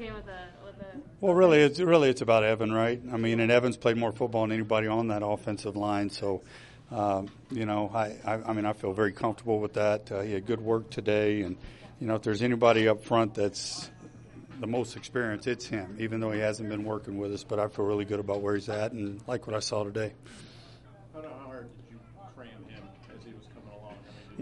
game with a. Well, it's about Evan, right? I mean, and Evan's played more football than anybody on that offensive line, so. I feel very comfortable with that. He had good work today, and if there's anybody up front that's the most experienced, it's him. Even though he hasn't been working with us, but I feel really good about where he's at and like what I saw today. How hard did you cram him as he was coming along?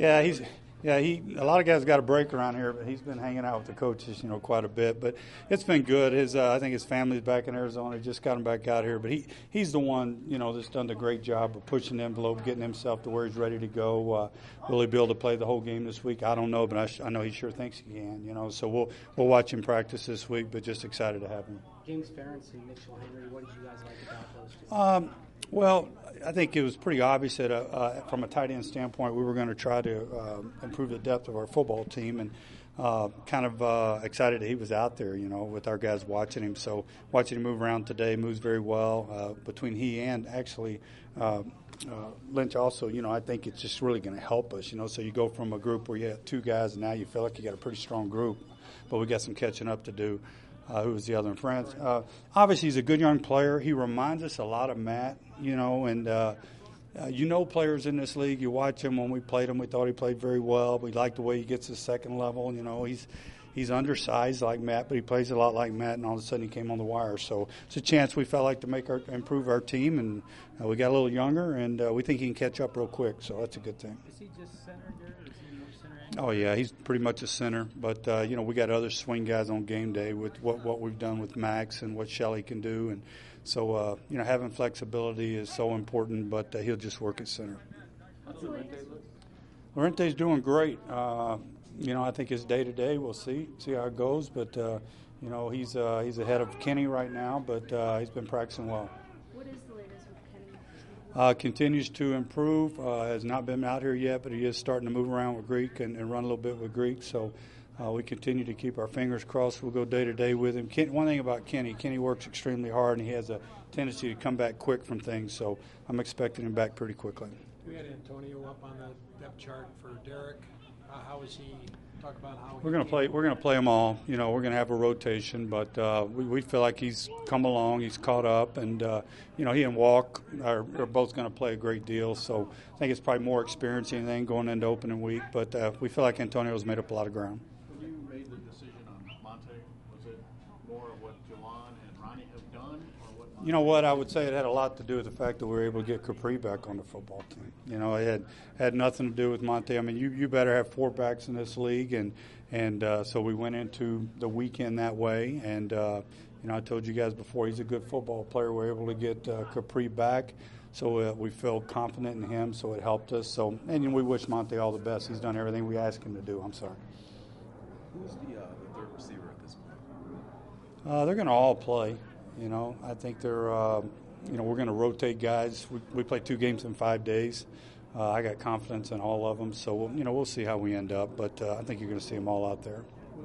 A lot of guys got a break around here, but he's been hanging out with the coaches, quite a bit. But it's been good. I think his family's back in Arizona. Just got him back out here. But he's the one, that's done a great job of pushing the envelope, getting himself to where he's ready to go. Will he be able to play the whole game this week? I don't know, but I know he sure thinks he can. So we'll watch him practice this week. But just excited to have him. James Ferentz and Mitchell Henry. What did you guys like about those two? Well, I think it was pretty obvious that from a tight end standpoint, we were going to try to improve the depth of our football team, and excited that he was out there, with our guys watching him. So watching him move around today, moves very well between he and actually Lynch also, I think it's just really going to help us, So you go from a group where you had two guys, and now you feel like you got a pretty strong group, but we got some catching up to do. Who was the other in France? Obviously, he's a good young player. He reminds us a lot of Matt, and players in this league. You watch him when we played him. We thought he played very well. We like the way he gets his second level. He's undersized like Matt, but he plays a lot like Matt, and all of a sudden he came on the wire. So it's a chance we felt like to improve our team, and we got a little younger, and we think he can catch up real quick. So that's a good thing. Is he just center here, or is he more center? Oh, yeah, he's pretty much a center. But, we got other swing guys on game day with what we've done with Max and what Shelley can do. And so, having flexibility is so important, but he'll just work at center. Lorente's doing great. I think his day-to-day, we'll see how it goes. But, he's ahead of Kenny right now, but he's been practicing well. What is the latest with Kenny? Continues to improve. Has not been out here yet, but he is starting to move around with Greek and run a little bit with Greek. So we continue to keep our fingers crossed. We'll go day-to-day with him. One thing about Kenny works extremely hard, and he has a tendency to come back quick from things. So I'm expecting him back pretty quickly. We had Antonio up on the depth chart for Derek. How is he? Talk about how we're going to play. We're going to play them all. We're going to have a rotation, but we feel like he's come along. He's caught up, and he and Walk are both going to play a great deal. So I think it's probably more experience than anything going into opening week. But we feel like Antonio's made up a lot of ground. When you made the decision on Monte, was it more of what Jelon and Ronnie have done, or what? You know what? I would say it had a lot to do with the fact that we were able to get Capri back on the football team. It had nothing to do with Monte. I mean, you better have four backs in this league, and so we went into the weekend that way. And I told you guys before, he's a good football player. We're able to get Capri back, so we feel confident in him. So it helped us. So and we wish Monte all the best. He's done everything we asked him to do. I'm sorry. Who's the third receiver at this point? They're going to all play. I think they're, we're going to rotate guys. We play 2 games in 5 days. I got confidence in all of them. So, we'll see how we end up. But I think you're going to see them all out there.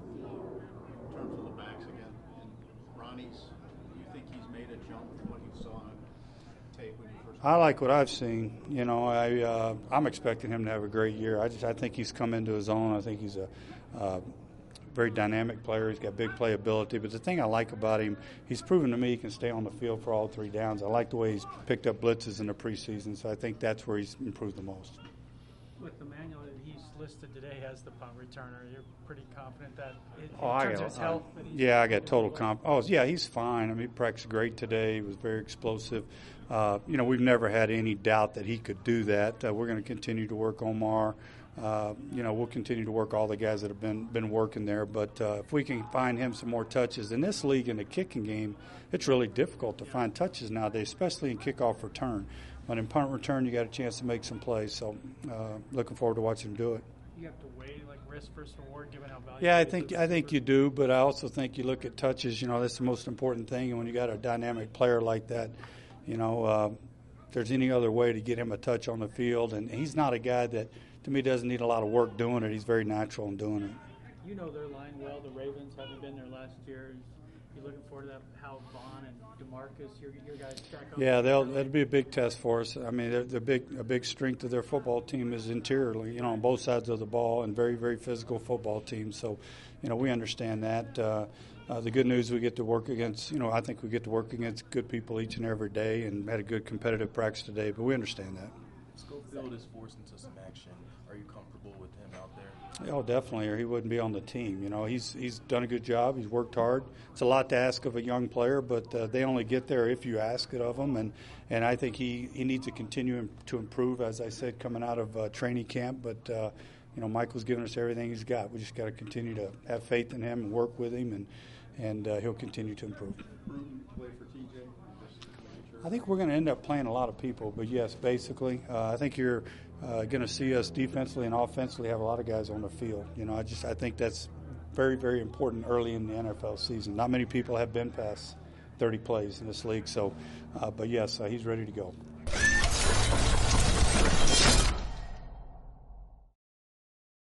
In terms of the backs again, and Ronnie's, do you think he's made a jump from what you saw on tape when you first? I like what I've seen. I'm expecting him to have a great year. I think he's come into his own. I think he's a very dynamic player. He's got big playability. But the thing I like about him, he's proven to me he can stay on the field for all 3 downs. I like the way he's picked up blitzes in the preseason, so I think that's where he's improved the most. With the manual that he's listed today as the punt returner, you're pretty confident that in I terms of his health? I got total confidence. Oh, yeah, he's fine. I mean, he practiced great today. He was very explosive. We've never had any doubt that he could do that. We're going to continue to work Omar. We'll continue to work all the guys that have been working there. But if we can find him some more touches. In this league, in the kicking game, it's really difficult to find touches nowadays, especially in kickoff return. But in punt return, you got a chance to make some plays. So looking forward to watching him do it. You have to weigh risk versus reward given how valuable. Yeah, I think you do, but I also think you look at touches. That's the most important thing. And when you got a dynamic player like that, if there's any other way to get him a touch on the field, and he's not a guy that, to me, doesn't need a lot of work doing it. He's very natural in doing it. You know their line well. The Ravens, having been there last year, You looking forward to that? How Vaughn and DeMarcus, your guys stack up? Yeah, that'll be a big test for us. I mean, a big strength of their football team is interiorly, you know, on both sides of the ball, and very, very physical football team. So, you know, we understand that. The good news, we get to work against, you know, I think we get to work against good people each and every day, and had a good competitive practice today. But we understand that. Schofield is forced into some action. Are you comfortable with him out there? Oh, definitely, or he wouldn't be on the team. You know, he's done a good job. He's worked hard. It's a lot to ask of a young player, but they only get there if you ask it of them. And I think he needs to continue to improve, as I said, coming out of training camp. But you know, Michael's given us everything he's got. We just got to continue to have faith in him and work with him, and he'll continue to improve. Play for TJ? I think we're going to end up playing a lot of people, but yes, basically, I think you're going to see us defensively and offensively have a lot of guys on the field. You know, I think that's very, very important early in the NFL season. Not many people have been past 30 plays in this league, so, but yes, he's ready to go.